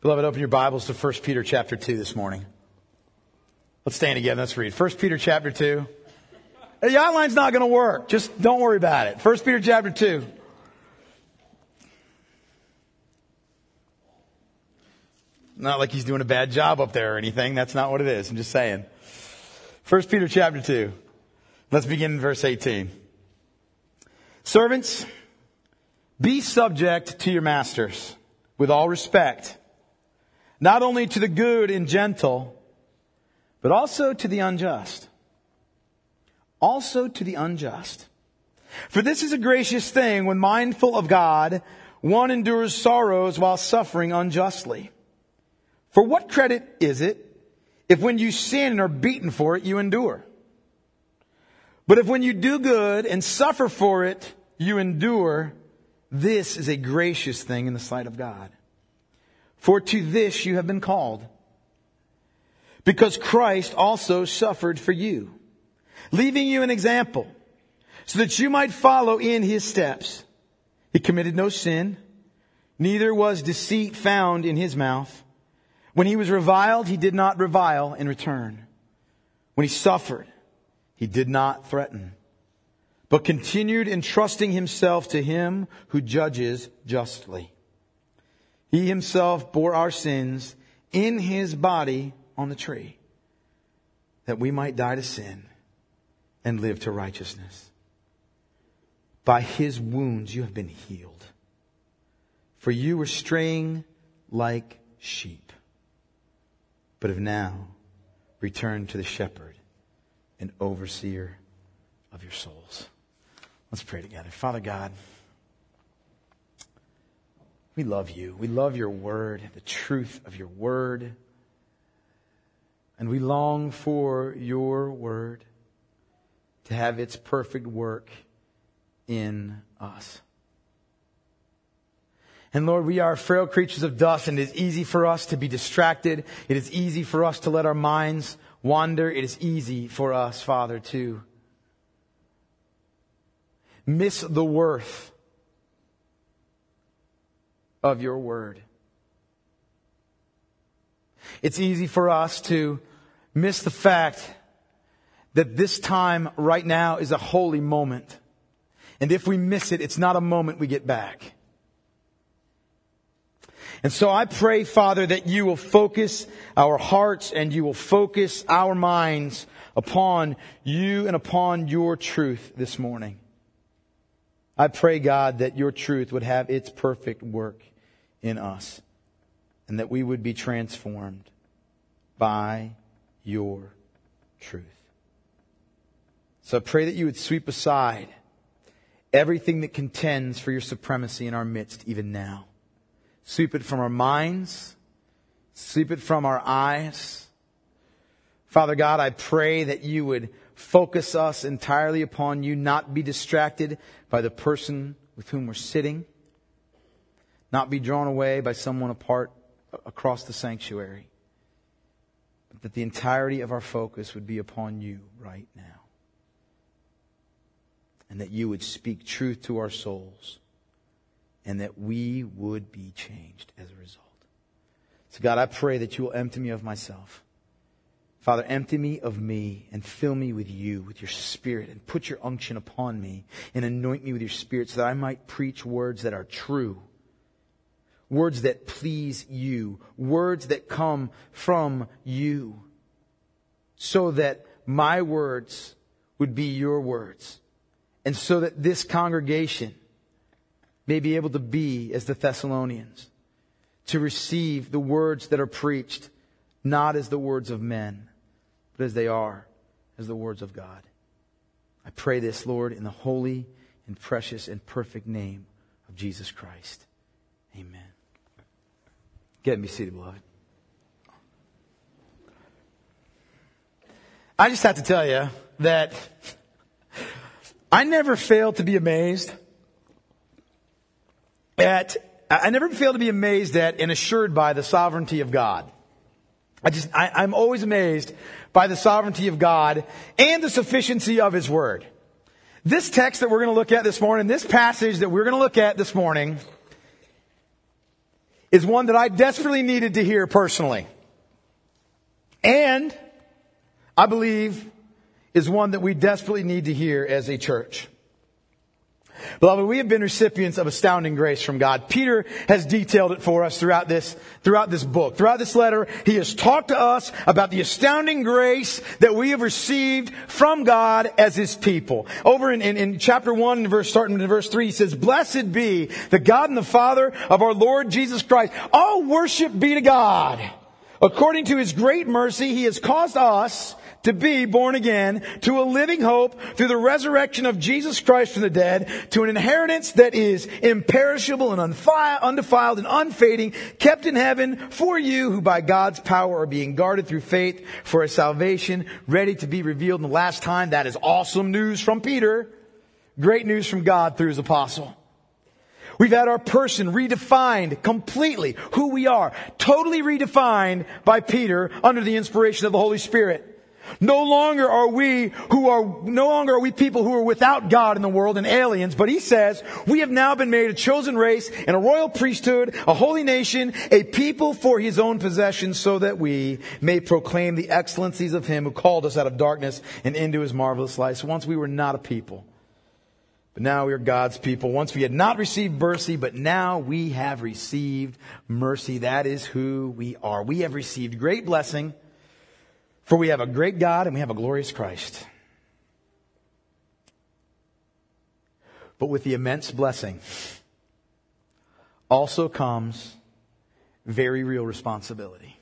Beloved, open your Bibles to 1 Peter chapter 2 this morning. Let's stand together. Let's read. 1 Peter chapter 2. The outline's not going to work. Just don't worry about it. 1 Peter chapter 2. Not like he's doing a bad job up there or anything. That's not what it is. I'm just saying. 1 Peter chapter 2. Let's begin in verse 18. Servants, be subject to your masters with all respect, not only to the good and gentle, but also to the unjust. Also to the unjust. For this is a gracious thing when mindful of God, one endures sorrows while suffering unjustly. For what credit is it if when you sin and are beaten for it, you endure? But if when you do good and suffer for it, you endure, this is a gracious thing in the sight of God. For to this you have been called, because Christ also suffered for you, leaving you an example, so that you might follow in his steps. He committed no sin, neither was deceit found in his mouth. When he was reviled, he did not revile in return. When he suffered, he did not threaten, but continued entrusting himself to him who judges justly. He himself bore our sins in his body on the tree, that we might die to sin and live to righteousness. By his wounds you have been healed. For you were straying like sheep, but have now returned to the shepherd and overseer of your souls. Let's pray together. Father God, we love you. We love your word, the truth of your word. And we long for your word to have its perfect work in us. And Lord, we are frail creatures of dust, and it is easy for us to be distracted. It is easy for us to let our minds wander. It is easy for us, Father, to miss the worth of your word. It's easy for us to miss the fact that this time right now is a holy moment. And if we miss it, it's not a moment we get back. And so I pray, Father, that you will focus our hearts and you will focus our minds upon you and upon your truth this morning. I pray, God, that your truth would have its perfect work in us and that we would be transformed by your truth. So I pray that you would sweep aside everything that contends for your supremacy in our midst even now. Sweep it from our minds. Sweep it from our eyes. Father God, I pray that you would focus us entirely upon you, not be distracted by the person with whom we're sitting, not be drawn away by someone apart across the sanctuary, but that the entirety of our focus would be upon you right now. And that you would speak truth to our souls, and that we would be changed as a result. So God, I pray that you will empty me of myself. Father, empty me of me and fill me with you, with your Spirit, and put your unction upon me and anoint me with your Spirit so that I might preach words that are true, words that please you, words that come from you, so that my words would be your words, and so that this congregation may be able to be as the Thessalonians, to receive the words that are preached, not as the words of men, but as they are, as the words of God. I pray this, Lord, in the holy and precious and perfect name of Jesus Christ. Amen. Get me seated, beloved. I just have to tell you that I never fail to be amazed at and assured by the sovereignty of God. I'm always amazed by the sovereignty of God and the sufficiency of His Word. This text that we're going to look at this morning, this passage that we're going to look at this morning, is one that I desperately needed to hear personally. And I believe is one that we desperately need to hear as a church. Beloved, we have been recipients of astounding grace from God. Peter has detailed it for us throughout this book. Throughout this letter, he has talked to us about the astounding grace that we have received from God as His people. Over in chapter 1, starting in verse 3, he says, "Blessed be the God and the Father of our Lord Jesus Christ. All worship be to God. According to His great mercy, He has caused us to be born again to a living hope through the resurrection of Jesus Christ from the dead, to an inheritance that is imperishable and undefiled and unfading, kept in heaven for you, who by God's power are being guarded through faith for a salvation ready to be revealed in the last time." That is awesome news from Peter. Great news from God through His apostle. We've had our person redefined completely, who we are, totally redefined by Peter under the inspiration of the Holy Spirit. No longer are we people who are without God in the world and aliens, but he says we have now been made a chosen race and a royal priesthood, a holy nation, a people for His own possession, so that we may proclaim the excellencies of Him who called us out of darkness and into His marvelous light. So once we were not a people, but now we are God's people. Once we had not received mercy, but now we have received mercy. That is who we are. We have received great blessing. For we have a great God and we have a glorious Christ. But with the immense blessing also comes very real responsibility.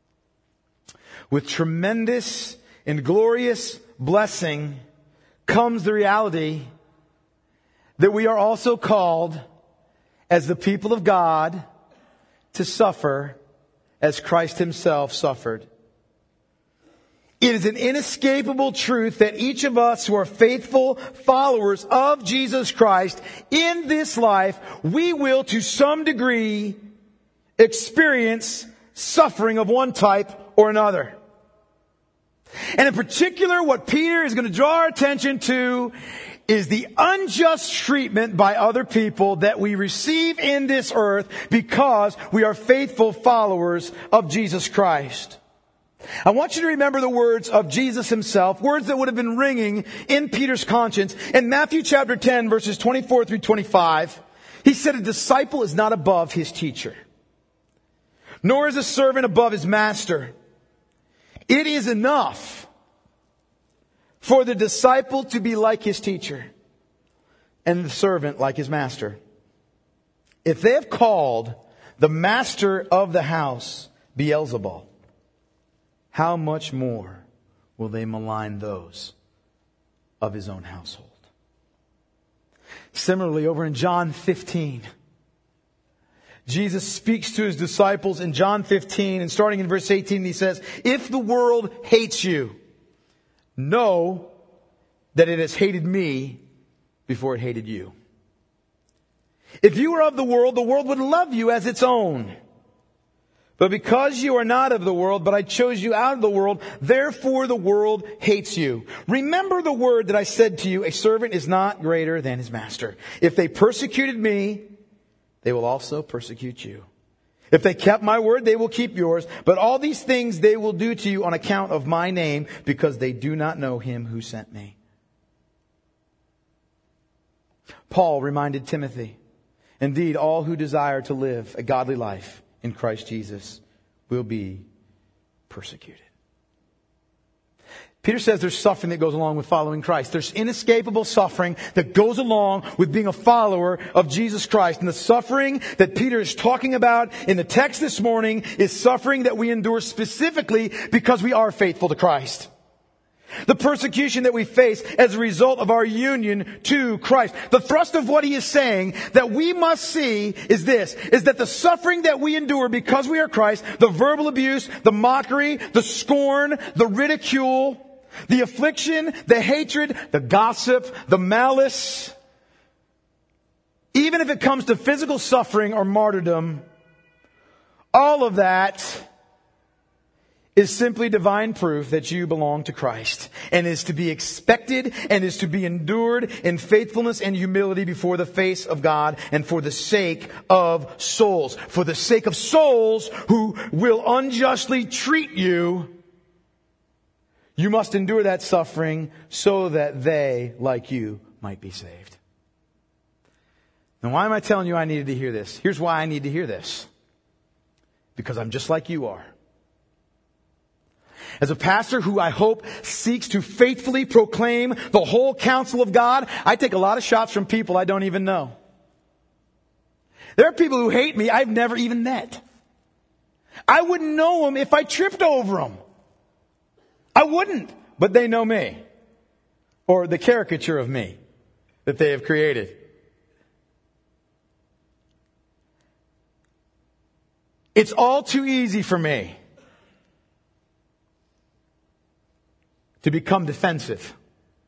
With tremendous and glorious blessing comes the reality that we are also called, as the people of God, to suffer as Christ Himself suffered. It is an inescapable truth that each of us who are faithful followers of Jesus Christ in this life, we will to some degree experience suffering of one type or another. And in particular, what Peter is going to draw our attention to is the unjust treatment by other people that we receive in this earth because we are faithful followers of Jesus Christ. I want you to remember the words of Jesus Himself, words that would have been ringing in Peter's conscience. In Matthew chapter 10, verses 24 through 25, He said, "A disciple is not above his teacher, nor is a servant above his master. It is enough for the disciple to be like his teacher, and the servant like his master. If they have called the master of the house Beelzebul, how much more will they malign those of his own household?" Similarly, over in John 15, Jesus speaks to His disciples in John 15, and starting in verse 18, He says, "If the world hates you, know that it has hated me before it hated you. If you were of the world would love you as its own. But because you are not of the world, but I chose you out of the world, therefore the world hates you. Remember the word that I said to you, a servant is not greater than his master. If they persecuted me, they will also persecute you. If they kept my word, they will keep yours. But all these things they will do to you on account of my name, because they do not know Him who sent me." Paul reminded Timothy, "Indeed, all who desire to live a godly life in Christ Jesus will be persecuted." Peter says there's suffering that goes along with following Christ. There's inescapable suffering that goes along with being a follower of Jesus Christ. And the suffering that Peter is talking about in the text this morning is suffering that we endure specifically because we are faithful to Christ. The persecution that we face as a result of our union to Christ. The thrust of what he is saying that we must see is this, is that the suffering that we endure because we are Christ, the verbal abuse, the mockery, the scorn, the ridicule, the affliction, the hatred, the gossip, the malice, even if it comes to physical suffering or martyrdom, all of that is simply divine proof that you belong to Christ and is to be expected and is to be endured in faithfulness and humility before the face of God and for the sake of souls. For the sake of souls who will unjustly treat you, you must endure that suffering so that they, like you, might be saved. Now, why am I telling you I needed to hear this? Here's why I need to hear this. Because I'm just like you are. As a pastor who I hope seeks to faithfully proclaim the whole counsel of God, I take a lot of shots from people I don't even know. There are people who hate me I've never even met. I wouldn't know them if I tripped over them. I wouldn't, but they know me. Or the caricature of me that they have created. It's all too easy for me to become defensive.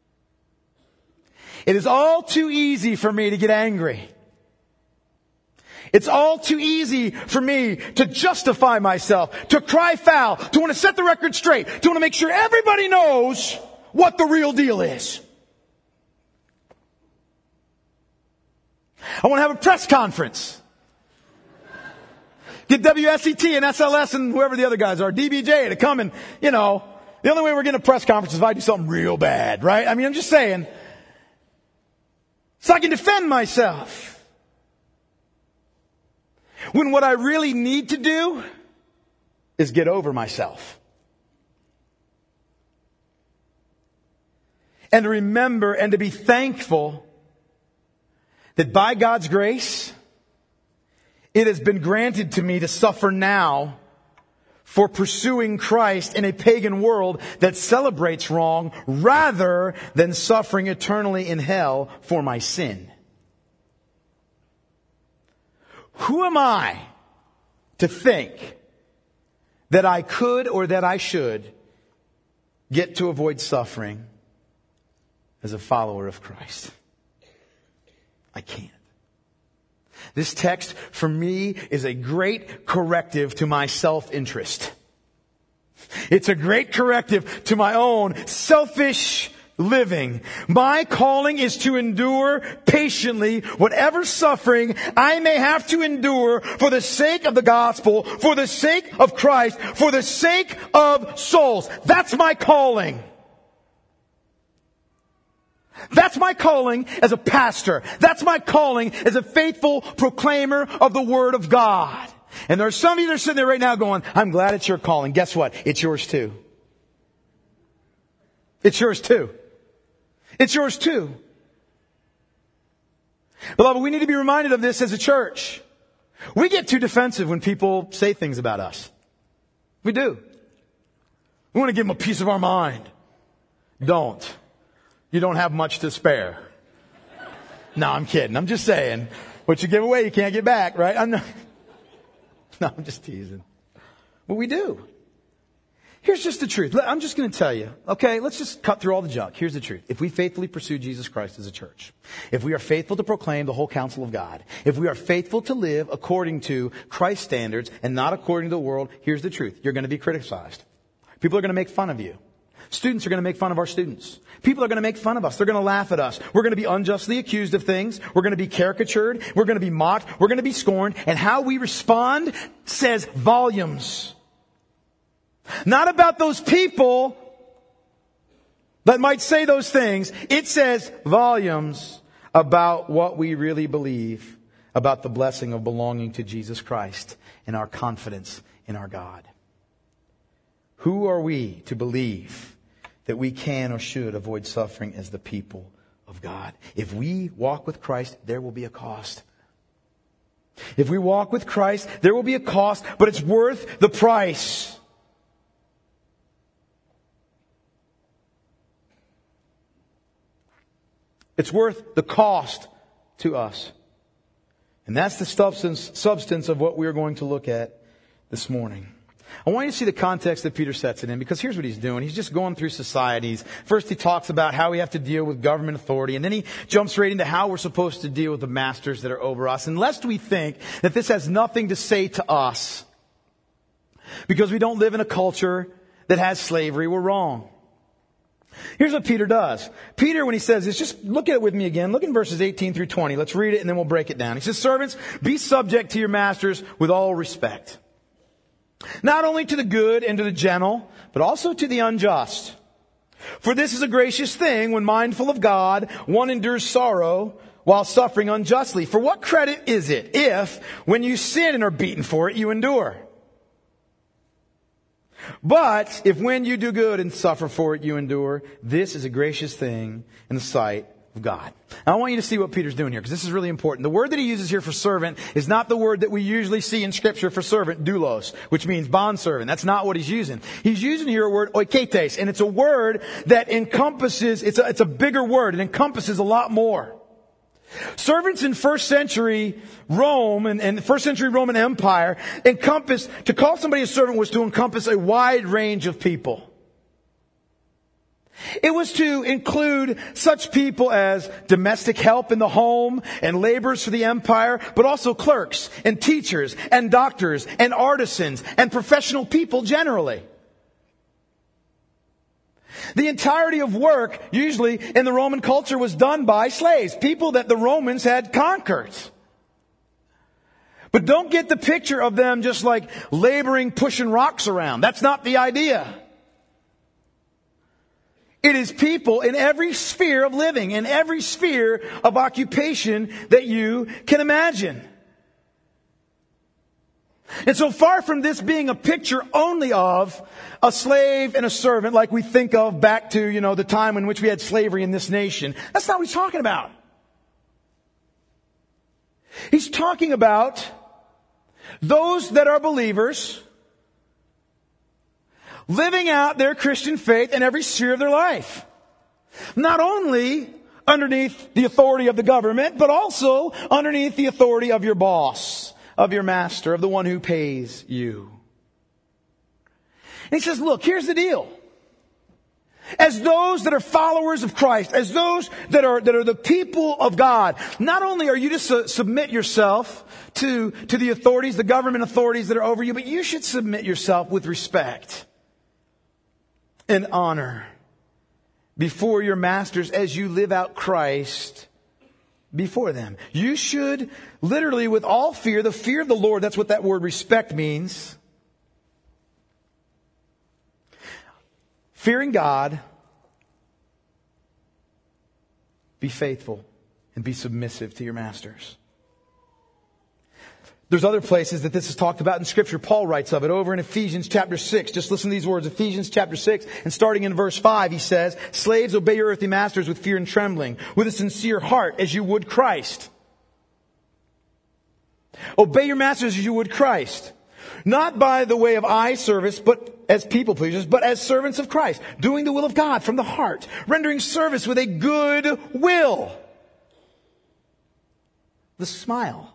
It is all too easy for me to get angry. It's all too easy for me to justify myself, to cry foul, to want to set the record straight, to want to make sure everybody knows what the real deal is. I want to have a press conference. Get WSET and SLS and whoever the other guys are, DBJ, to come and, the only way we're getting a press conference is if I do something real bad, right? I mean, I'm just saying. So I can defend myself. When what I really need to do is get over myself. And to remember and to be thankful that by God's grace, it has been granted to me to suffer now for pursuing Christ in a pagan world that celebrates wrong rather than suffering eternally in hell for my sin. Who am I to think that I could or that I should get to avoid suffering as a follower of Christ? I can't. This text, for me, is a great corrective to my self-interest. It's a great corrective to my own selfish living. My calling is to endure patiently whatever suffering I may have to endure for the sake of the gospel, for the sake of Christ, for the sake of souls. That's my calling. That's my calling as a pastor. That's my calling as a faithful proclaimer of the Word of God. And there are some of you that are sitting there right now going, I'm glad it's your calling. Guess what? It's yours too. It's yours too. It's yours too. Beloved, we need to be reminded of this as a church. We get too defensive when people say things about us. We do. We want to give them a piece of our mind. Don't. You don't have much to spare. No, I'm kidding. I'm just saying. What you give away, you can't get back, right? I'm just teasing. But we do. Here's just the truth. I'm just going to tell you, okay, let's just cut through all the junk. Here's the truth. If we faithfully pursue Jesus Christ as a church, if we are faithful to proclaim the whole counsel of God, if we are faithful to live according to Christ's standards and not according to the world, here's the truth. You're going to be criticized. People are going to make fun of you. Students are going to make fun of our students. People are going to make fun of us. They're going to laugh at us. We're going to be unjustly accused of things. We're going to be caricatured. We're going to be mocked. We're going to be scorned. And how we respond says volumes. Not about those people that might say those things. It says volumes about what we really believe about the blessing of belonging to Jesus Christ and our confidence in our God. Who are we to believe that we can or should avoid suffering as the people of God? If we walk with Christ, there will be a cost. If we walk with Christ, there will be a cost, but it's worth the price. It's worth the cost to us. And that's the substance of what we're going to look at this morning. I want you to see the context that Peter sets it in, because here's what he's doing. He's just going through societies. First he talks about how we have to deal with government authority, and then he jumps right into how we're supposed to deal with the masters that are over us. And lest we think that this has nothing to say to us, because we don't live in a culture that has slavery. We're wrong. Here's what Peter does. Peter, when he says this, just look at it with me again. Look in verses 18 through 20. Let's read it and then we'll break it down. He says, servants, be subject to your masters with all respect. Not only to the good and to the gentle, but also to the unjust. For this is a gracious thing when mindful of God, one endures sorrow while suffering unjustly. For what credit is it if, when you sin and are beaten for it, you endure? But if when you do good and suffer for it, you endure, this is a gracious thing in the sight of God. Now I want you to see what Peter's doing here, because this is really important. The word that he uses here for servant is not the word that we usually see in Scripture for servant, doulos, which means bondservant. That's not what he's using. He's using here a word, oiketes, and it's a word that encompasses, it's a bigger word. It encompasses a lot more. Servants in first century Rome and first century Roman Empire to call somebody a servant was to encompass a wide range of people. It was to include such people as domestic help in the home and laborers for the empire, but also clerks and teachers and doctors and artisans and professional people generally. The entirety of work, usually in the Roman culture, was done by slaves, people that the Romans had conquered. But don't get the picture of them just like laboring, pushing rocks around. That's not the idea. It is people in every sphere of living, in every sphere of occupation that you can imagine. And so far from this being a picture only of a slave and a servant like we think of back to, the time in which we had slavery in this nation. That's not what he's talking about. He's talking about those that are believers living out their Christian faith in every sphere of their life. Not only underneath the authority of the government, but also underneath the authority of your boss, of your master, of the one who pays you. And he says, look, here's the deal. As those that are followers of Christ, as those that are the people of God, not only are you to submit yourself to the authorities, the government authorities that are over you, but you should submit yourself with respect and honor before your masters as you live out Christ before them. You should literally, with all fear, the fear of the Lord, that's what that word respect means. Fearing God, be faithful and be submissive to your masters. There's other places that this is talked about in Scripture. Paul writes of it over in Ephesians chapter 6. Just listen to these words. Ephesians chapter 6, and starting in verse 5, he says, slaves, obey your earthly masters with fear and trembling, with a sincere heart, as you would Christ. Obey your masters as you would Christ. Not by the way of eye service, but as people pleasers, but as servants of Christ, doing the will of God from the heart, rendering service with a good will. The smile.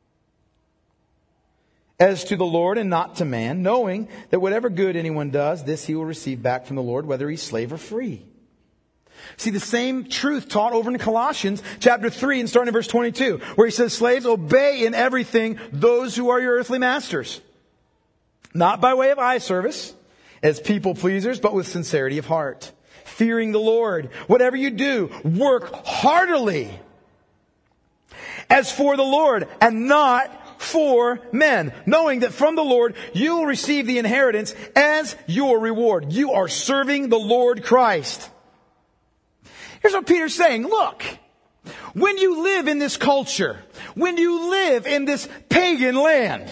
As to the Lord and not to man, knowing that whatever good anyone does, this he will receive back from the Lord, whether he's slave or free. See, the same truth taught over in Colossians chapter 3 and starting in verse 22, where he says, slaves, obey in everything those who are your earthly masters. Not by way of eye service, as people pleasers, but with sincerity of heart. Fearing the Lord. Whatever you do, work heartily as for the Lord and not for men, knowing that from the Lord you will receive the inheritance as your reward. You are serving the Lord Christ. Here's what Peter's saying. Look, when you live in this culture, when you live in this pagan land,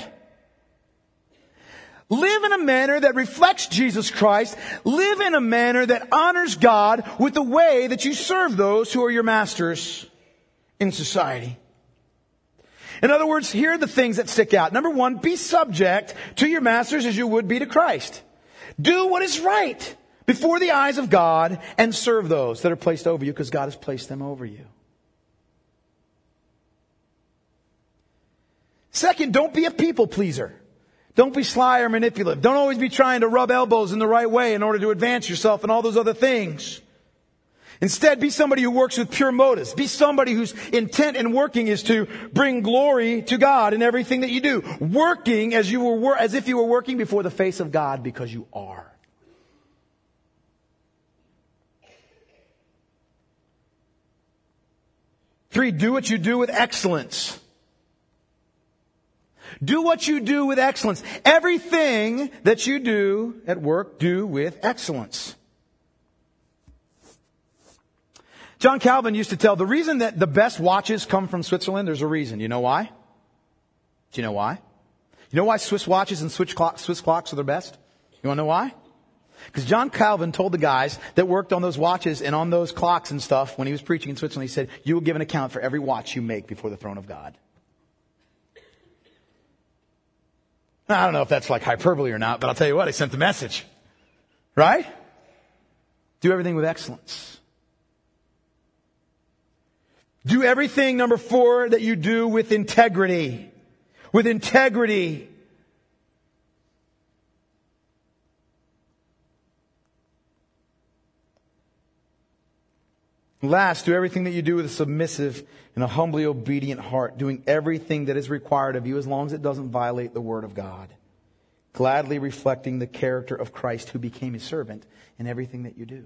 live in a manner that reflects Jesus Christ. Live in a manner that honors God with the way that you serve those who are your masters in society. In other words, here are the things that stick out. Number one, be subject to your masters as you would be to Christ. Do what is right before the eyes of God and serve those that are placed over you because God has placed them over you. Second, don't be a people pleaser. Don't be sly or manipulative. Don't always be trying to rub elbows in the right way in order to advance yourself and all those other things. Instead, be somebody who works with pure motives. Be somebody whose intent in working is to bring glory to God in everything that you do. Working as if you were working before the face of God, because you are. 3, do what you do with excellence. Do what you do with excellence. Everything that you do at work, do with excellence. John Calvin used to tell, the reason that the best watches come from Switzerland, there's a reason. You know why? Do you know why? You know why Swiss watches and Swiss clocks are the best? You want to know why? Because John Calvin told the guys that worked on those watches and on those clocks and stuff when he was preaching in Switzerland, he said, you will give an account for every watch you make before the throne of God. Now, I don't know if that's like hyperbole or not, but I'll tell you what, he sent the message. Right? Do everything with excellence. Do everything, number 4, that you do with integrity. With integrity. Last, do everything that you do with a submissive and a humbly obedient heart, doing everything that is required of you as long as it doesn't violate the Word of God. Gladly reflecting the character of Christ who became His servant in everything that you do.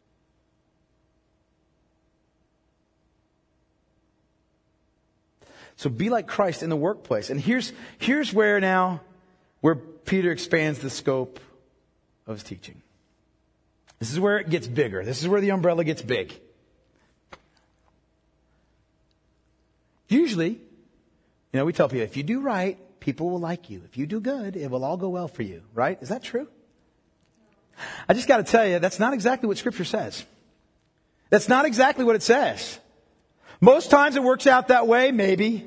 So be like Christ in the workplace. And here's where Peter expands the scope of his teaching. This is where it gets bigger. This is where the umbrella gets big. Usually, we tell people, if you do right, people will like you. If you do good, it will all go well for you. Right? Is that true? I just got to tell you, that's not exactly what Scripture says. That's not exactly what it says. Most times it works out that way, maybe.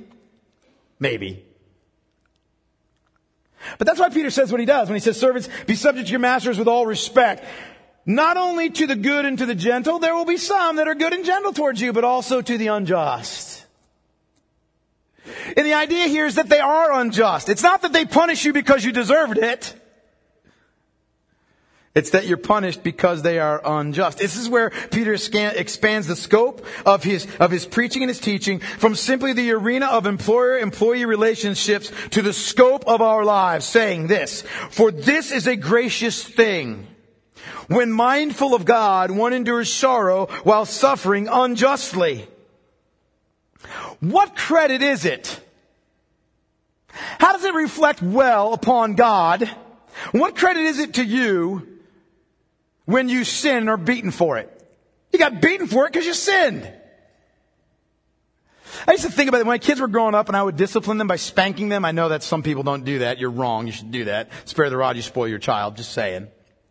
But that's why Peter says what he does when he says, servants, be subject to your masters with all respect. Not only to the good and to the gentle, there will be some that are good and gentle towards you, but also to the unjust. And the idea here is that they are unjust. It's not that they punish you because you deserved it. It's that you're punished because they are unjust. This is where Peter expands the scope of his preaching and his teaching from simply the arena of employer-employee relationships to the scope of our lives, saying this, for this is a gracious thing. When mindful of God, one endures sorrow while suffering unjustly. What credit is it? How does it reflect well upon God? What credit is it to you when you sin and are beaten for it? You got beaten for it because you sinned. I used to think about it when my kids were growing up and I would discipline them by spanking them. I know that some people don't do that. You're wrong. You should do that. Spare the rod, you spoil your child. Just saying.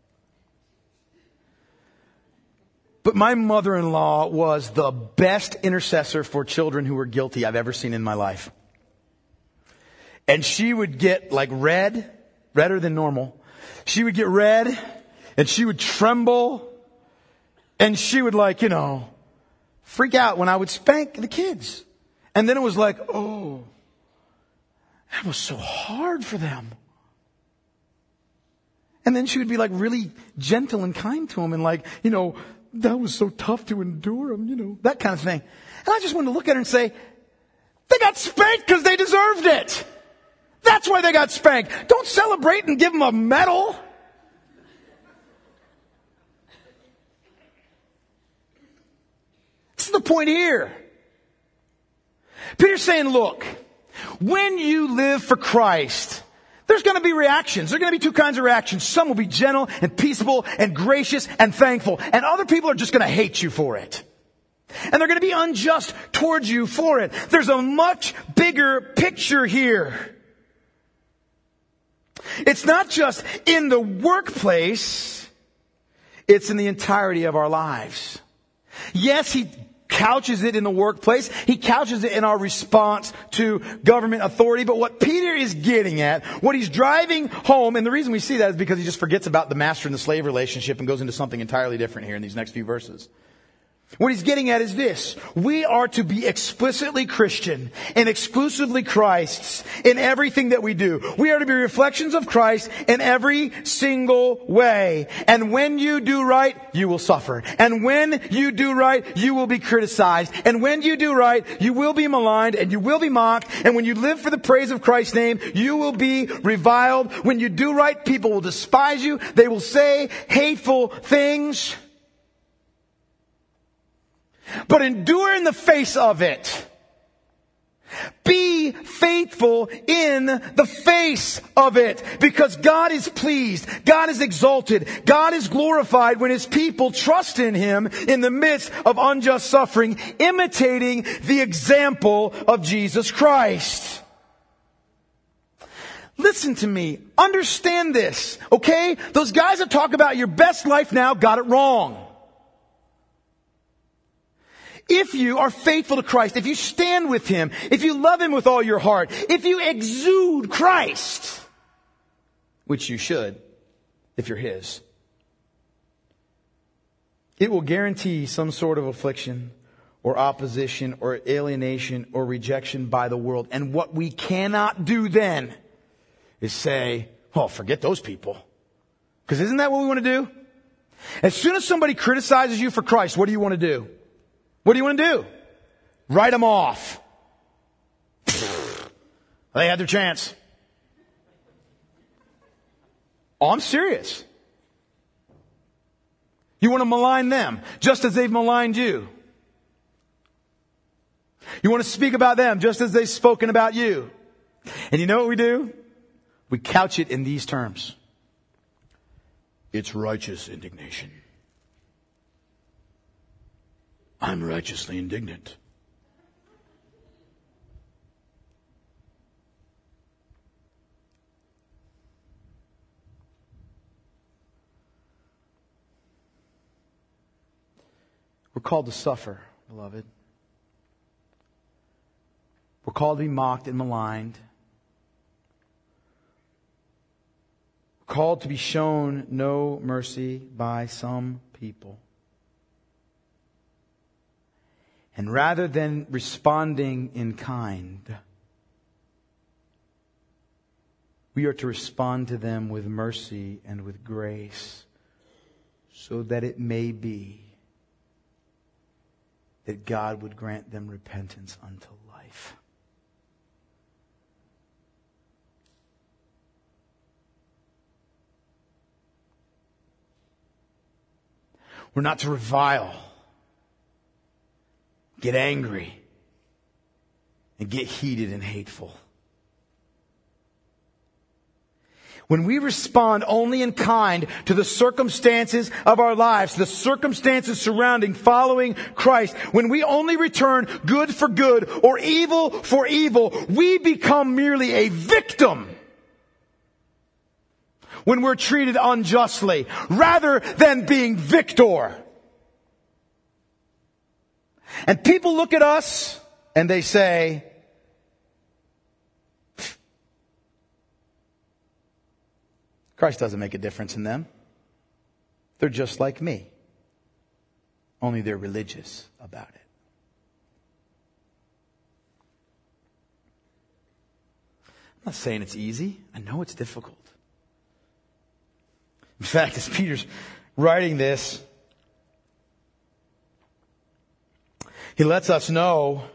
But my mother-in-law was the best intercessor for children who were guilty I've ever seen in my life. And she would get like redder than normal. She would get red and she would tremble and she would freak out when I would spank the kids. And then it was like, oh, that was so hard for them. And then she would be like really gentle and kind to them and that was so tough to endure them, that kind of thing. And I just wanted to look at her and say, they got spanked because they deserved it. That's why they got spanked. Don't celebrate and give them a medal. This is the point here. Peter's saying, look, when you live for Christ, there's going to be reactions. There are going to be two kinds of reactions. Some will be gentle and peaceable and gracious and thankful. And other people are just going to hate you for it. And they're going to be unjust towards you for it. There's a much bigger picture here. It's not just in the workplace. It's in the entirety of our lives. Yes, he couches it in the workplace. He couches it in our response to government authority. But what Peter is getting at, what he's driving home, and the reason we see that is because he just forgets about the master and the slave relationship and goes into something entirely different here in these next few verses. What he's getting at is this. We are to be explicitly Christian and exclusively Christ's in everything that we do. We are to be reflections of Christ in every single way. And when you do right, you will suffer. And when you do right, you will be criticized. And when you do right, you will be maligned and you will be mocked. And when you live for the praise of Christ's name, you will be reviled. When you do right, people will despise you. They will say hateful things. But endure in the face of it. Be faithful in the face of it. Because God is pleased. God is exalted. God is glorified when His people trust in Him in the midst of unjust suffering, imitating the example of Jesus Christ. Listen to me. Understand this. Okay? Those guys that talk about your best life now got it wrong. If you are faithful to Christ, if you stand with Him, if you love Him with all your heart, if you exude Christ, which you should, if you're His, it will guarantee some sort of affliction or opposition or alienation or rejection by the world. And what we cannot do then is say, oh, forget those people. Because isn't that what we want to do? As soon as somebody criticizes you for Christ, what do you want to do? What do you want to do? Write them off. They had their chance. Oh, I'm serious. You want to malign them just as they've maligned you. You want to speak about them just as they've spoken about you. And you know what we do? We couch it in these terms. It's righteous indignation. I'm righteously indignant. We're called to suffer, beloved. We're called to be mocked and maligned. We're called to be shown no mercy by some people. And rather than responding in kind, we are to respond to them with mercy and with grace, so that it may be that God would grant them repentance unto life. We're not to revile, get angry, and get heated and hateful. When we respond only in kind to the circumstances of our lives, the circumstances surrounding following Christ, when we only return good for good or evil for evil, we become merely a victim when we're treated unjustly, rather than being victor. And people look at us and they say, Christ doesn't make a difference in them. They're just like me. Only they're religious about it. I'm not saying it's easy. I know it's difficult. In fact, as Peter's writing this, he lets us know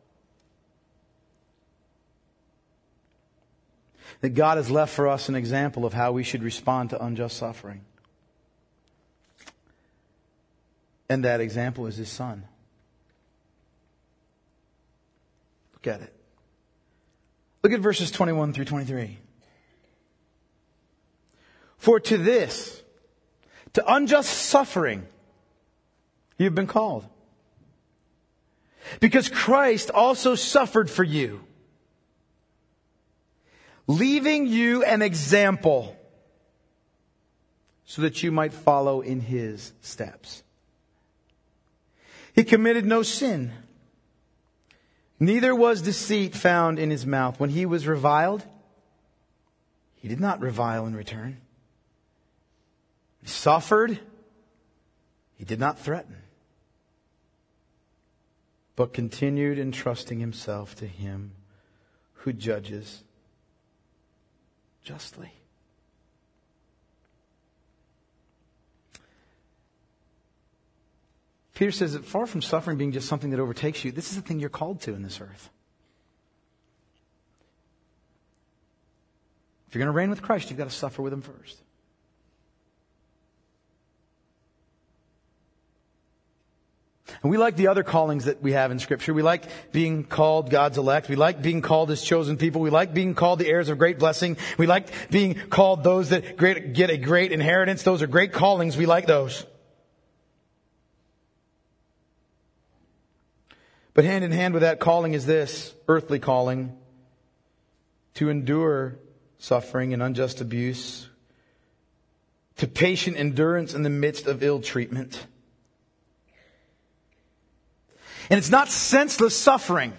that God has left for us an example of how we should respond to unjust suffering. And that example is His Son. Look at it. Look at verses 21 through 23. For to this, to unjust suffering, you've been called. Because Christ also suffered for you, leaving you an example so that you might follow in His steps. He committed no sin, neither was deceit found in His mouth. When He was reviled, He did not revile in return. He suffered, He did not threaten, but continued entrusting himself to him who judges justly. Peter says that far from suffering being just something that overtakes you, this is the thing you're called to in this earth. If you're going to reign with Christ, you've got to suffer with him first. And we like the other callings that we have in Scripture. We like being called God's elect. We like being called His chosen people. We like being called the heirs of great blessing. We like being called those that get a great inheritance. Those are great callings. We like those. But hand in hand with that calling is this earthly calling to endure suffering and unjust abuse, to patient endurance in the midst of ill treatment. And it's not senseless suffering.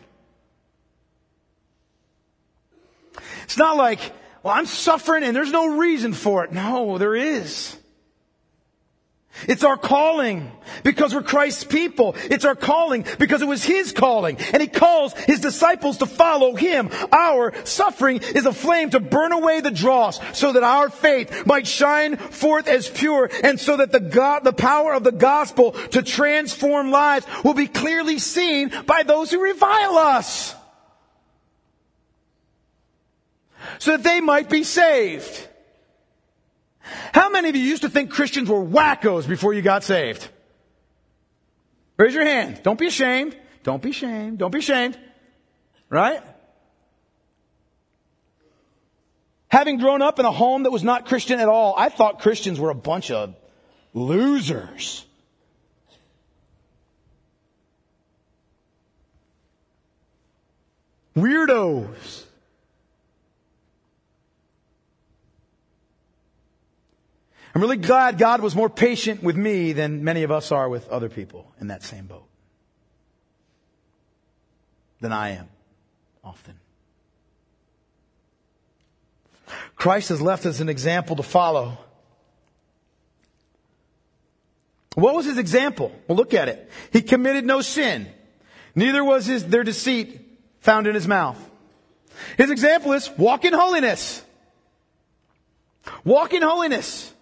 It's not like, well, I'm suffering and there's no reason for it. No, there is. It's our calling because we're Christ's people. It's our calling because it was His calling. And He calls His disciples to follow Him. Our suffering is a flame to burn away the dross so that our faith might shine forth as pure and so that the power of the gospel to transform lives will be clearly seen by those who revile us. So that they might be saved. How many of you used to think Christians were wackos before you got saved? Raise your hand. Don't be ashamed. Don't be ashamed. Don't be ashamed. Right? Having grown up in a home that was not Christian at all, I thought Christians were a bunch of losers. Weirdos. I'm really glad God was more patient with me than many of us are with other people in that same boat. Than I am, often. Christ has left us an example to follow. What was His example? Well, look at it. He committed no sin. Neither was their deceit found in His mouth. His example is walk in holiness. Walk in holiness.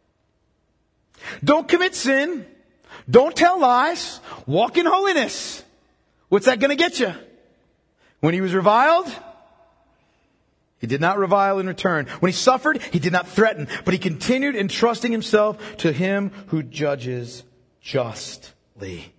Don't commit sin. Don't tell lies. Walk in holiness. What's that going to get you? When He was reviled, He did not revile in return. When He suffered, He did not threaten, but He continued entrusting Himself to Him who judges justly.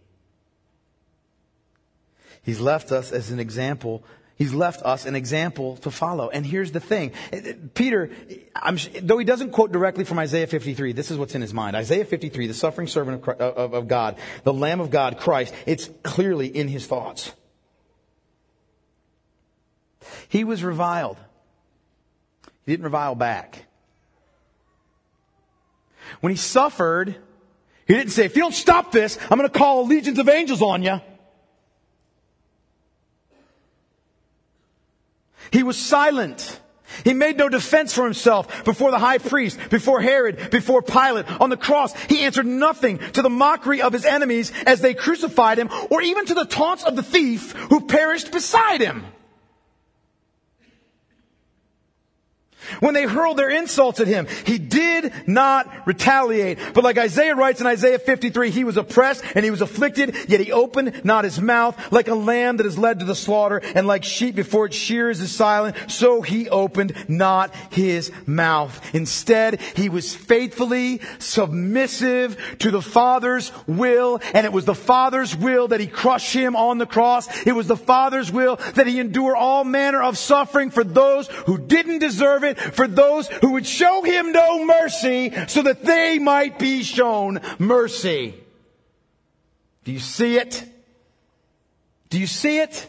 He's left us as an example. He's left us an example to follow. And here's the thing. Peter, though he doesn't quote directly from Isaiah 53, this is what's in his mind. Isaiah 53, the suffering servant of God, the Lamb of God, Christ, it's clearly in his thoughts. He was reviled. He didn't revile back. When He suffered, He didn't say, if you don't stop this, I'm going to call legions of angels on you. He was silent. He made no defense for Himself before the high priest, before Herod, before Pilate. On the cross, He answered nothing to the mockery of His enemies as they crucified Him, or even to the taunts of the thief who perished beside Him. When they hurled their insults at Him, He did not retaliate. But like Isaiah writes in Isaiah 53, He was oppressed and He was afflicted, yet He opened not His mouth. Like a lamb that is led to the slaughter, and like sheep before its shearers is silent, so He opened not His mouth. Instead, He was faithfully submissive to the Father's will, and it was the Father's will that He crush Him on the cross. It was the Father's will that He endure all manner of suffering for those who didn't deserve it, for those who would show Him no mercy, so that they might be shown mercy. Do you see it? Do you see it?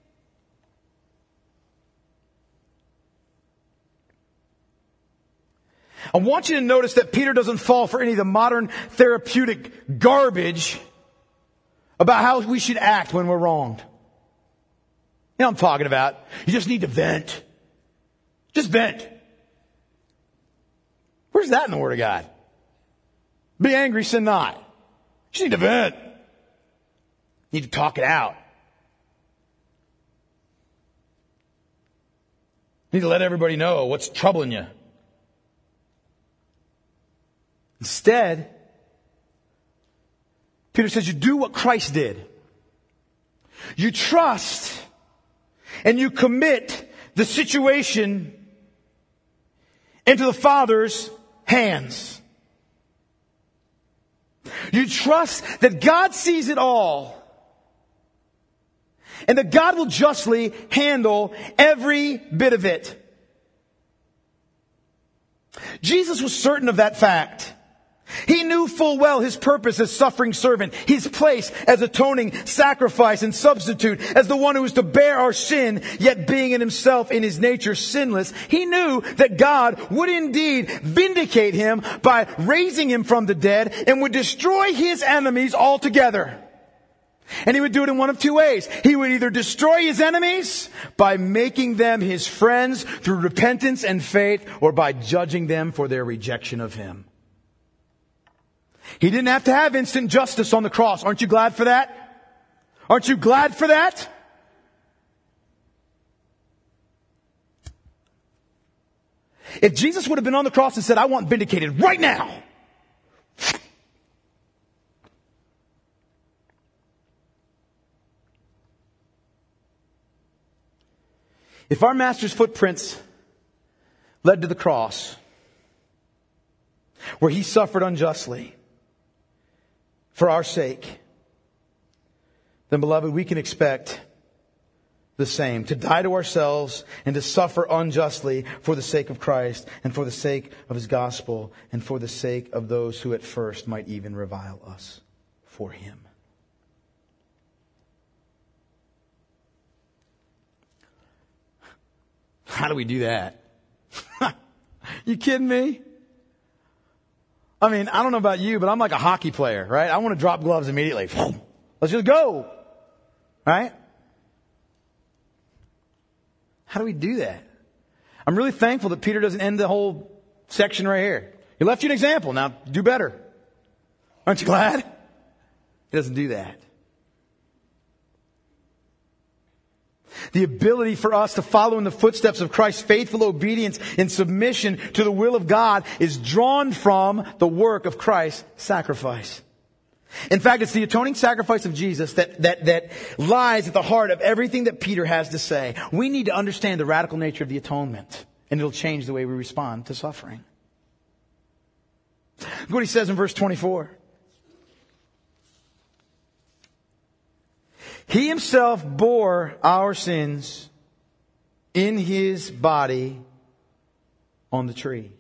I want you to notice that Peter doesn't fall for any of the modern therapeutic garbage about how we should act when we're wronged. You know what I'm talking about. You just need to vent. Just vent. Where's that in the Word of God? Be angry, sin not. You just need to vent. You need to talk it out. You need to let everybody know what's troubling you. Instead, Peter says you do what Christ did. You trust and you commit the situation into the Father's hands. You trust that God sees it all and that God will justly handle every bit of it. Jesus was certain of that fact. He knew full well his purpose as suffering servant, his place as atoning sacrifice and substitute, as the one who was to bear our sin, yet being in himself in his nature sinless. He knew that God would indeed vindicate him by raising him from the dead and would destroy his enemies altogether. And he would do it in one of two ways. He would either destroy his enemies by making them his friends through repentance and faith, or by judging them for their rejection of him. He didn't have to have instant justice on the cross. Aren't you glad for that? Aren't you glad for that? If Jesus would have been on the cross and said, I want vindicated right now, if our Master's footprints led to the cross, where he suffered unjustly for our sake, then, beloved, we can expect the same. To die to ourselves and to suffer unjustly for the sake of Christ and for the sake of his gospel and for the sake of those who at first might even revile us for him. How do we do that? You kidding me? I mean, I don't know about you, but I'm like a hockey player, right? I want to drop gloves immediately. Let's just go. Right? How do we do that? I'm really thankful that Peter doesn't end the whole section right here. He left you an example. Now, do better. Aren't you glad? He doesn't do that. The ability for us to follow in the footsteps of Christ's faithful obedience and submission to the will of God is drawn from the work of Christ's sacrifice. In fact, it's the atoning sacrifice of Jesus that lies at the heart of everything that Peter has to say. We need to understand the radical nature of the atonement, and it'll change the way we respond to suffering. Look what he says in verse 24. He himself bore our sins in his body on the tree,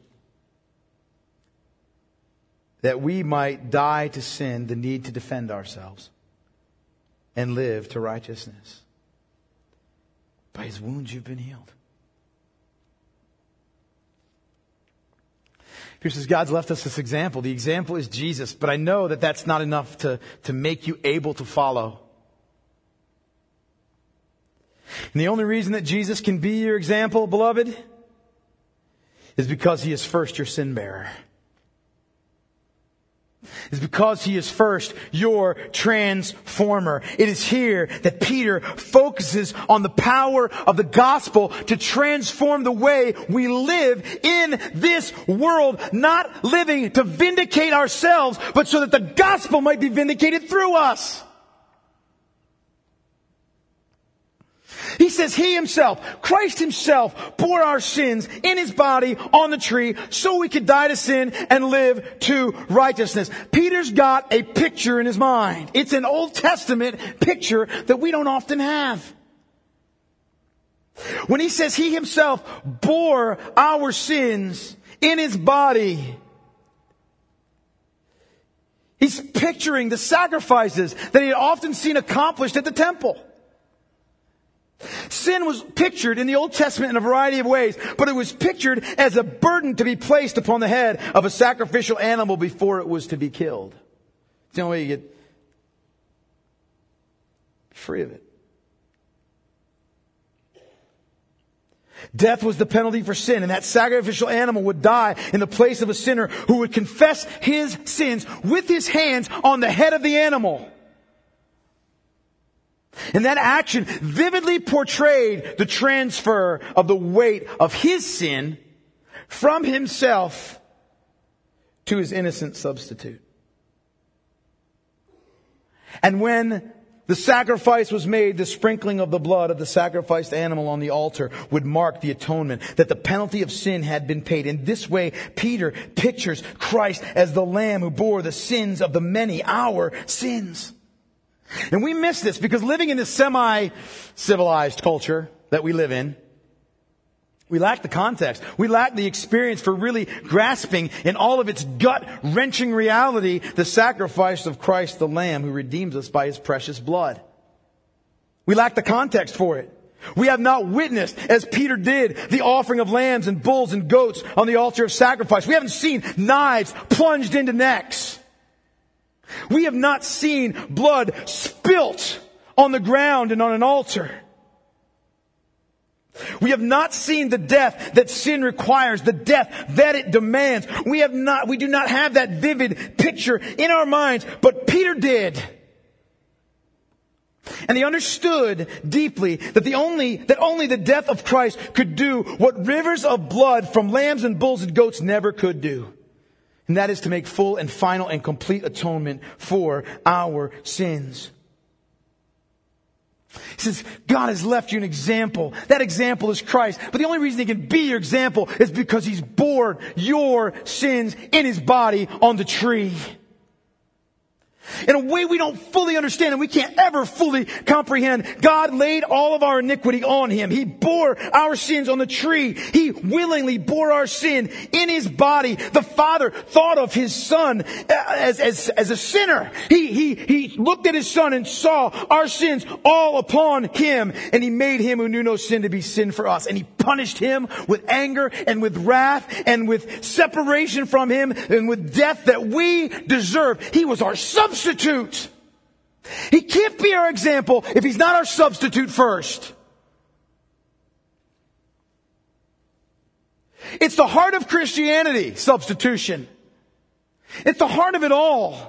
that we might die to sin, the need to defend ourselves, and live to righteousness. By his wounds you've been healed. Peter says God's left us this example. The example is Jesus, but I know that that's not enough to make you able to follow. And the only reason that Jesus can be your example, beloved, is because he is first your sin bearer. It's because he is first your transformer. It is here that Peter focuses on the power of the gospel to transform the way we live in this world, not living to vindicate ourselves, but so that the gospel might be vindicated through us. He says he himself, Christ himself, bore our sins in his body on the tree so we could die to sin and live to righteousness. Peter's got a picture in his mind. It's an Old Testament picture that we don't often have. When he says he himself bore our sins in his body, he's picturing the sacrifices that he had often seen accomplished at the temple. Sin was pictured in the Old Testament in a variety of ways, but it was pictured as a burden to be placed upon the head of a sacrificial animal before it was to be killed. It's the only way you get free of it. Death was the penalty for sin, and that sacrificial animal would die in the place of a sinner who would confess his sins with his hands on the head of the animal. And that action vividly portrayed the transfer of the weight of his sin from himself to his innocent substitute. And when the sacrifice was made, the sprinkling of the blood of the sacrificed animal on the altar would mark the atonement, that the penalty of sin had been paid. In this way, Peter pictures Christ as the Lamb who bore the sins of the many, our sins. And we miss this because living in this semi-civilized culture that we live in, we lack the context. We lack the experience for really grasping in all of its gut-wrenching reality the sacrifice of Christ the Lamb who redeems us by his precious blood. We lack the context for it. We have not witnessed, as Peter did, the offering of lambs and bulls and goats on the altar of sacrifice. We haven't seen knives plunged into necks. We have not seen blood spilt on the ground and on an altar. We have not seen the death that sin requires, the death that it demands. We do not have that vivid picture in our minds, but Peter did. And they understood deeply that only the death of Christ could do what rivers of blood from lambs and bulls and goats never could do. And that is to make full and final and complete atonement for our sins. He says, God has left you an example. That example is Christ. But the only reason he can be your example is because he's bore your sins in his body on the tree. In a way we don't fully understand and we can't ever fully comprehend, God laid all of our iniquity on him. He bore our sins on the tree. He willingly bore our sin in his body. The Father thought of his Son as a sinner. He looked at his Son and saw our sins all upon him, and he made him who knew no sin to be sin for us. And he punished him with anger and with wrath and with separation from him and with death that we deserve. He was our substitute. He can't be our example if he's not our substitute first. It's the heart of Christianity, substitution. It's the heart of it all.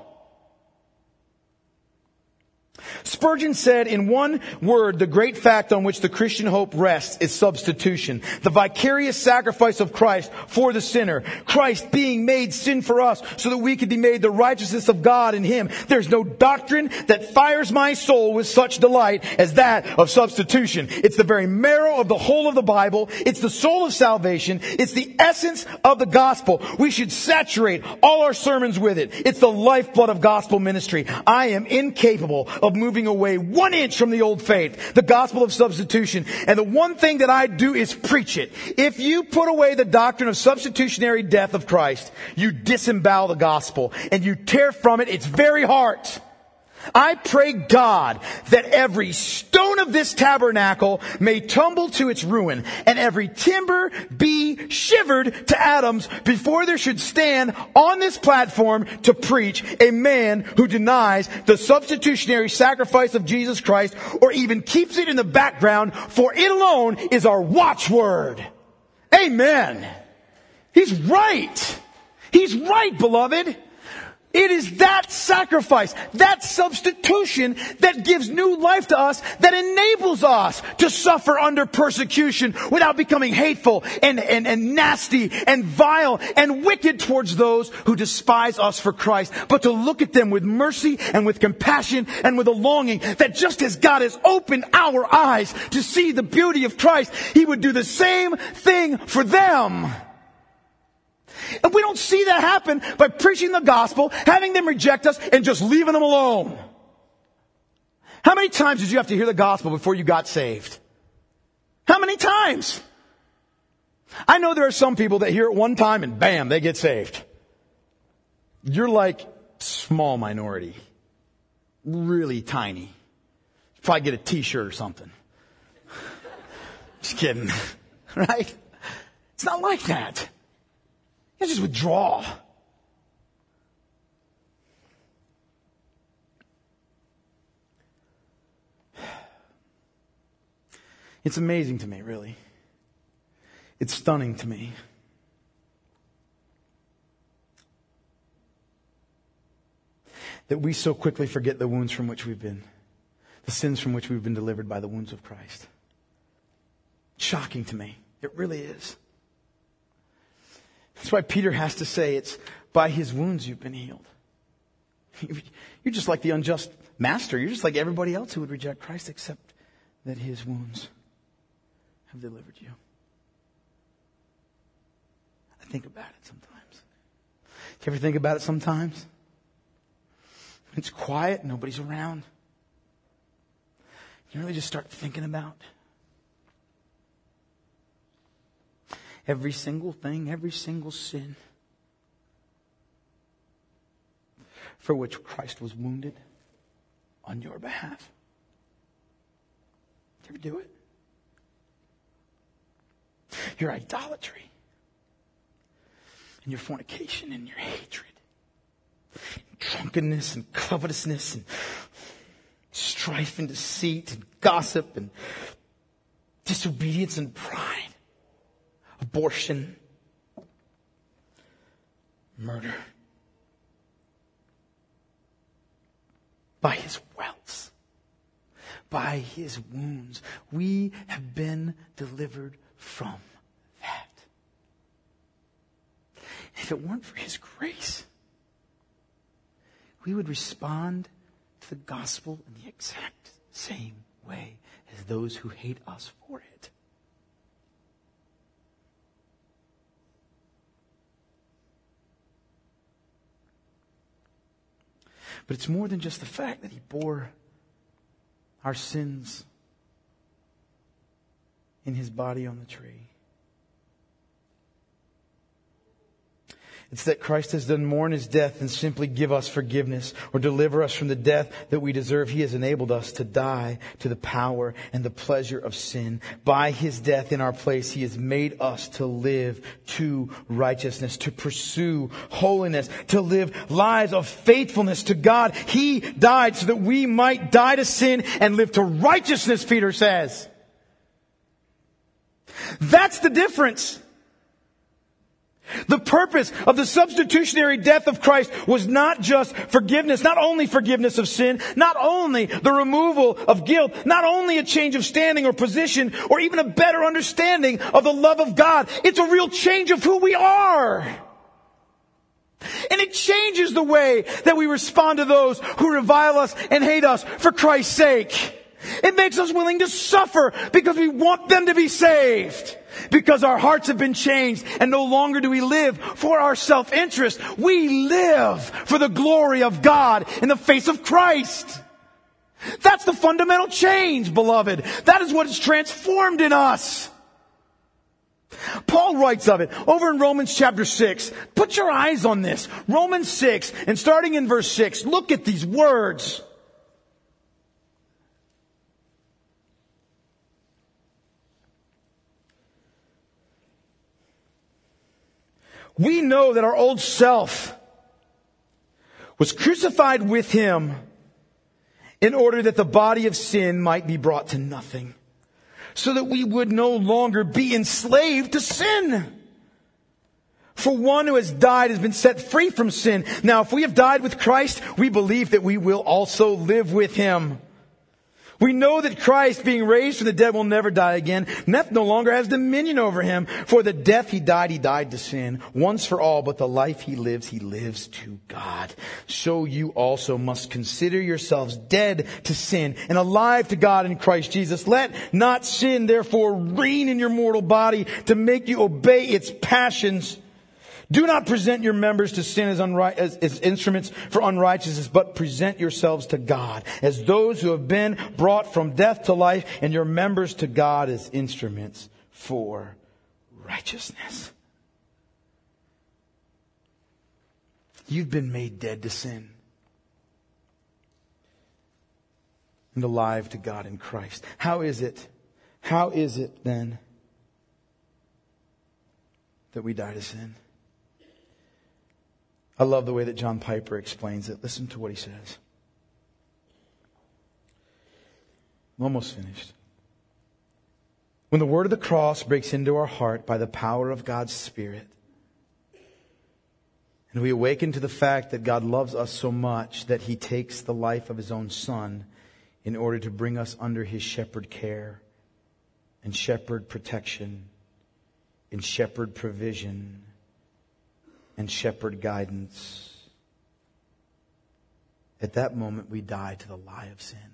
Spurgeon said, in one word, the great fact on which the Christian hope rests is substitution. The vicarious sacrifice of Christ for the sinner. Christ being made sin for us so that we could be made the righteousness of God in him. There's no doctrine that fires my soul with such delight as that of substitution. It's the very marrow of the whole of the Bible. It's the soul of salvation. It's the essence of the gospel. We should saturate all our sermons with it. It's the lifeblood of gospel ministry. I am incapable of moving away 1 inch from the old faith, the gospel of substitution. And the one thing that I do is preach it. If you put away the doctrine of substitutionary death of Christ, you disembowel the gospel and you tear from it its very heart. I pray God that every stone of this tabernacle may tumble to its ruin and every timber be shivered to atoms before there should stand on this platform to preach a man who denies the substitutionary sacrifice of Jesus Christ or even keeps it in the background, for it alone is our watchword. Amen. He's right. He's right, beloved. It is that sacrifice, that substitution that gives new life to us, that enables us to suffer under persecution without becoming hateful and nasty and vile and wicked towards those who despise us for Christ, but to look at them with mercy and with compassion and with a longing that just as God has opened our eyes to see the beauty of Christ, he would do the same thing for them. And we don't see that happen by preaching the gospel, having them reject us, and just leaving them alone. How many times did you have to hear the gospel before you got saved? How many times? I know there are some people that hear it one time and bam, they get saved. You're like small minority. Really tiny. Probably get a t-shirt or something. Just kidding. Right? It's not like that. You just withdraw. It's amazing to me, really. It's stunning to me. That we so quickly forget the wounds from which we've been the sins from which we've been delivered by the wounds of Christ. Shocking to me. It really is. That's why Peter has to say it's by his wounds you've been healed. You're just like the unjust master. You're just like everybody else who would reject Christ, except that his wounds have delivered you. I think about it sometimes. Do you ever think about it sometimes? It's quiet, nobody's around. You really just start thinking about every single thing, every single sin for which Christ was wounded on your behalf. Did you ever do it? Your idolatry and your fornication and your hatred, and drunkenness and covetousness and strife and deceit and gossip and disobedience and pride, abortion, murder. By his welts, by his wounds, we have been delivered from that. If it weren't for his grace, we would respond to the gospel in the exact same way as those who hate us for it. But it's more than just the fact that he bore our sins in his body on the tree. It's that Christ has done more in his death than simply give us forgiveness or deliver us from the death that we deserve. He has enabled us to die to the power and the pleasure of sin. By his death in our place, he has made us to live to righteousness, to pursue holiness, to live lives of faithfulness to God. He died so that we might die to sin and live to righteousness, Peter says. That's the difference. The purpose of the substitutionary death of Christ was not just forgiveness, not only forgiveness of sin, not only the removal of guilt, not only a change of standing or position, or even a better understanding of the love of God. It's a real change of who we are. And it changes the way that we respond to those who revile us and hate us for Christ's sake. It makes us willing to suffer because we want them to be saved. Because our hearts have been changed and no longer do we live for our self-interest. We live for the glory of God in the face of Christ. That's the fundamental change, beloved. That is what is transformed in us. Paul writes of it over in Romans chapter 6. Put your eyes on this. Romans 6, and starting in verse 6, look at these words. We know that our old self was crucified with him in order that the body of sin might be brought to nothing, so that we would no longer be enslaved to sin. For one who has died has been set free from sin. Now, if we have died with Christ, we believe that we will also live with him. We know that Christ, being raised from the dead, will never die again. Death no longer has dominion over him. For the death he died to sin once for all. But the life he lives to God. So you also must consider yourselves dead to sin and alive to God in Christ Jesus. Let not sin therefore reign in your mortal body to make you obey its passions. Do not present your members to sin as instruments for unrighteousness, but present yourselves to God as those who have been brought from death to life, and your members to God as instruments for righteousness. You've been made dead to sin and alive to God in Christ. How is it then that we die to sin? I love the way that John Piper explains it. Listen to what he says. I'm almost finished. When the word of the cross breaks into our heart by the power of God's Spirit, and we awaken to the fact that God loves us so much that he takes the life of his own Son in order to bring us under His shepherd care and shepherd protection and shepherd provision and shepherd guidance. At that moment, we die to the lie of sin.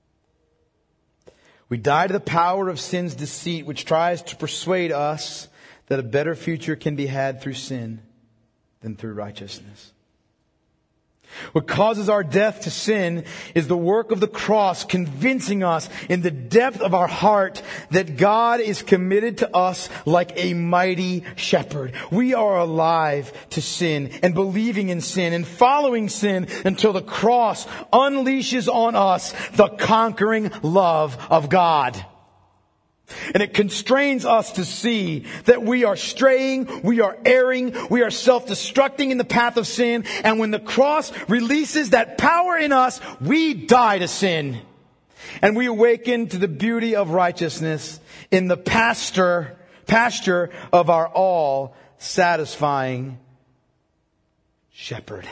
We die to the power of sin's deceit, which tries to persuade us that a better future can be had through sin than through righteousness. What causes our death to sin is the work of the cross, convincing us in the depth of our heart that God is committed to us like a mighty shepherd. We are alive to sin and believing in sin and following sin until the cross unleashes on us the conquering love of God. And it constrains us to see that we are straying, we are erring, we are self-destructing in the path of sin. And when the cross releases that power in us, we die to sin. And we awaken to the beauty of righteousness in the pasture of our all-satisfying shepherd.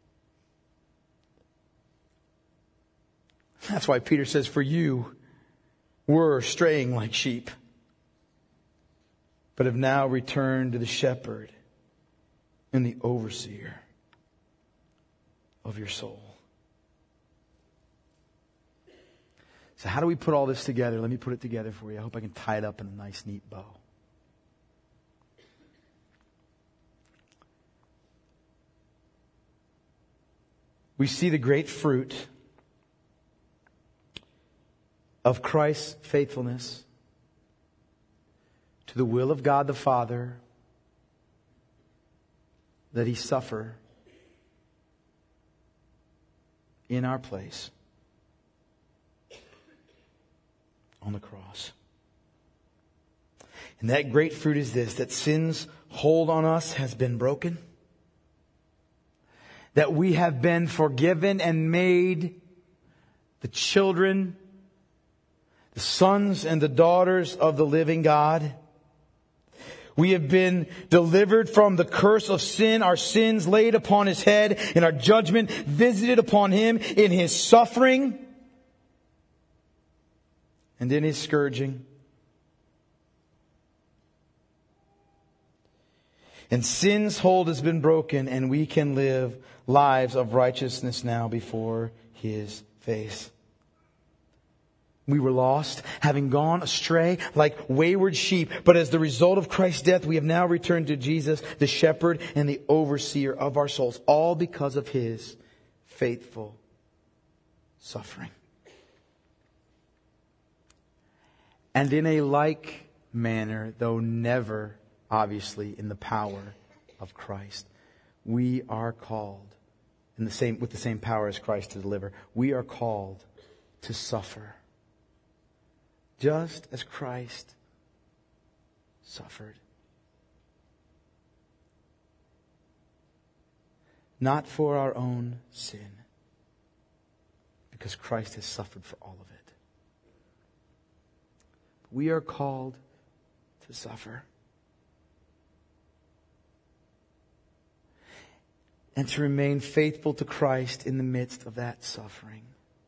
That's why Peter says, for you were straying like sheep, but have now returned to the shepherd and the overseer of your soul. So how do we put all this together? Let me put it together for you. I hope I can tie it up in a nice, neat bow. We see the great fruit of Christ's faithfulness to the will of God the Father, that He suffer in our place on the cross. And that great fruit is this, that sin's hold on us has been broken, that we have been forgiven and made the children, the sons and the daughters of the living God. We have been delivered from the curse of sin, our sins laid upon His head, and our judgment visited upon Him in His suffering and in His scourging. And sin's hold has been broken, and we can live lives of righteousness now before His face. We were lost, having gone astray like wayward sheep. But as the result of Christ's death, we have now returned to Jesus, the shepherd and the overseer of our souls, all because of His faithful suffering. And in a like manner, though never obviously in the power of Christ, we are called with the same power as Christ to deliver. We are called to suffer, just as Christ suffered. Not for our own sin, because Christ has suffered for all of it. We are called to suffer. And to remain faithful to Christ in the midst of that suffering.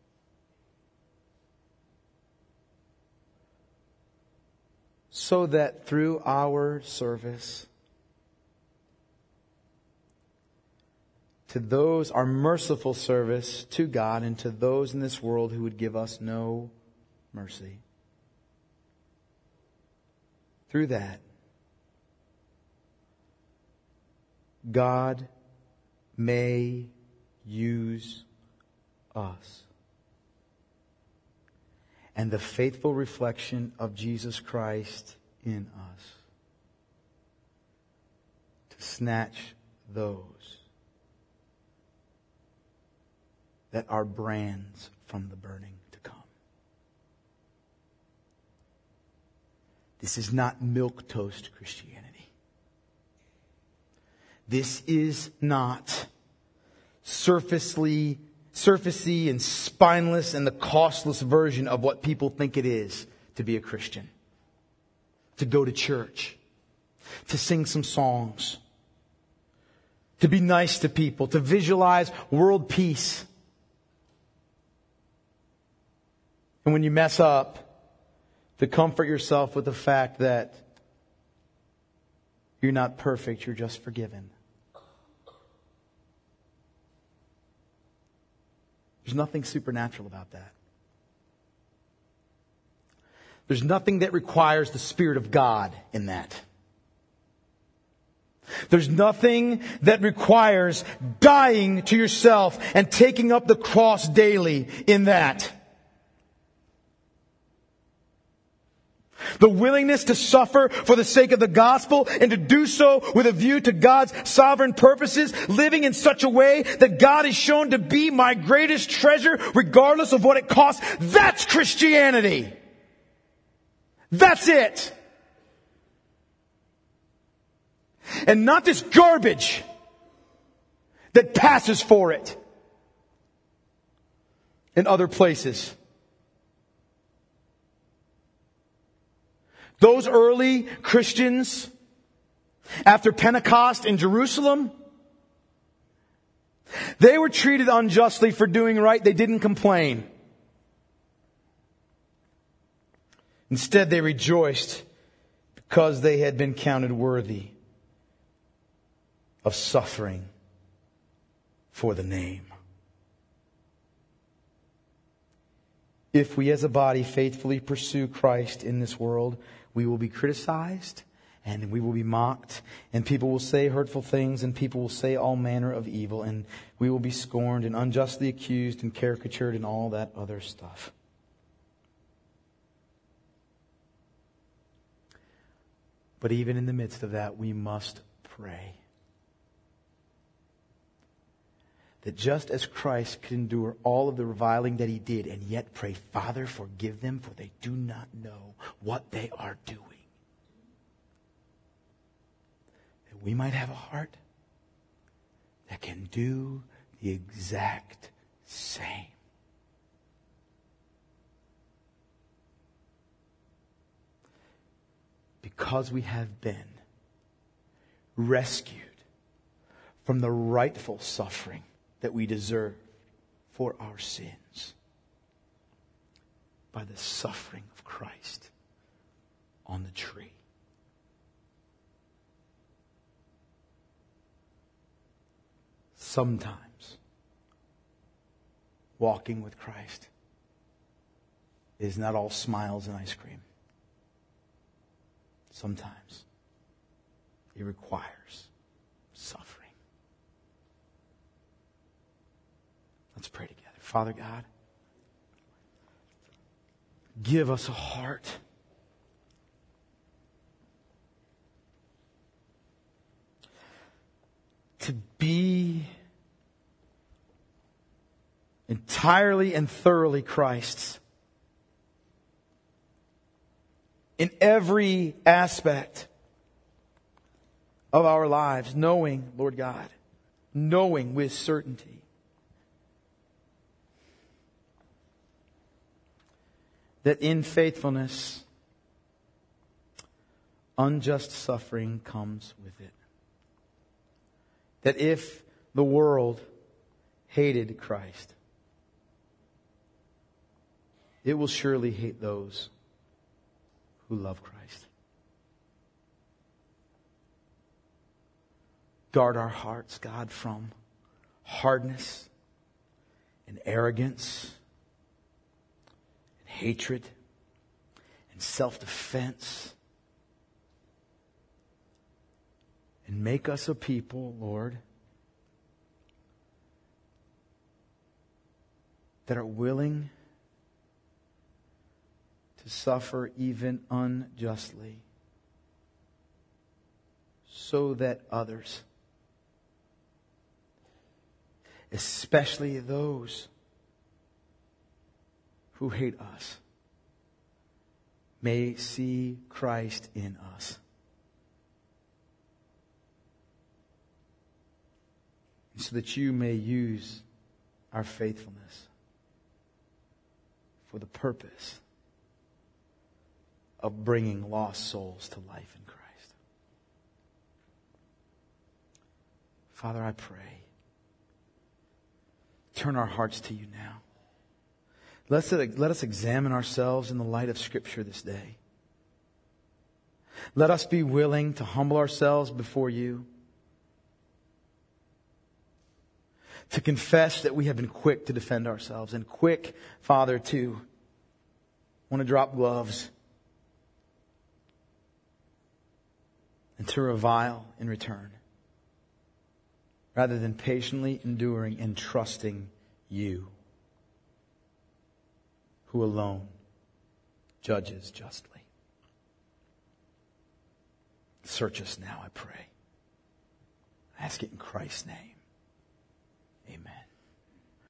So that through our service to those, our merciful service to God and to those in this world who would give us no mercy, through that, God may use us. And the faithful reflection of Jesus Christ in us to snatch those that are brands from the burning to come. This is not milquetoast Christianity. This is not surfacey and spineless and the costless version of what people think it is to be a Christian. To go to church. To sing some songs. To be nice to people. To visualize world peace. And when you mess up, to comfort yourself with the fact that you're not perfect, you're just forgiven. There's nothing supernatural about that. There's nothing that requires the Spirit of God in that. There's nothing that requires dying to yourself and taking up the cross daily in that. The willingness to suffer for the sake of the gospel and to do so with a view to God's sovereign purposes, living in such a way that God is shown to be my greatest treasure regardless of what it costs. That's Christianity. That's it. And not this garbage that passes for it in other places. Those early Christians, after Pentecost in Jerusalem, they were treated unjustly for doing right. They didn't complain. Instead, they rejoiced because they had been counted worthy of suffering for the name. If we as a body faithfully pursue Christ in this world, we will be criticized and we will be mocked and people will say hurtful things and people will say all manner of evil and we will be scorned and unjustly accused and caricatured and all that other stuff. But even in the midst of that, we must pray that just as Christ could endure all of the reviling that He did and yet pray, Father, forgive them, for they do not know what they are doing. That we might have a heart that can do the exact same. Because we have been rescued from the rightful suffering that we deserve for our sins by the suffering of Christ on the tree. Sometimes walking with Christ is not all smiles and ice cream. Sometimes it requires suffering. Let's pray together. Father God, give us a heart to be entirely and thoroughly Christ's in every aspect of our lives, knowing, Lord God, knowing with certainty that in faithfulness, unjust suffering comes with it. That if the world hated Christ, it will surely hate those who love Christ. Guard our hearts, God, from hardness and arrogance and hatred and self-defense. And make us a people, Lord, that are willing to suffer even unjustly so that others, especially those who hate us, may see Christ in us. So that you may use our faithfulness for the purpose of bringing lost souls to life in Christ. Father, I pray, turn our hearts to you now. Let us examine ourselves in the light of Scripture this day. Let us be willing to humble ourselves before you, to confess that we have been quick to defend ourselves and quick, Father, to want to drop gloves and to revile in return, rather than patiently enduring and trusting you, who alone judges justly. Search us now, I pray. I ask it in Christ's name.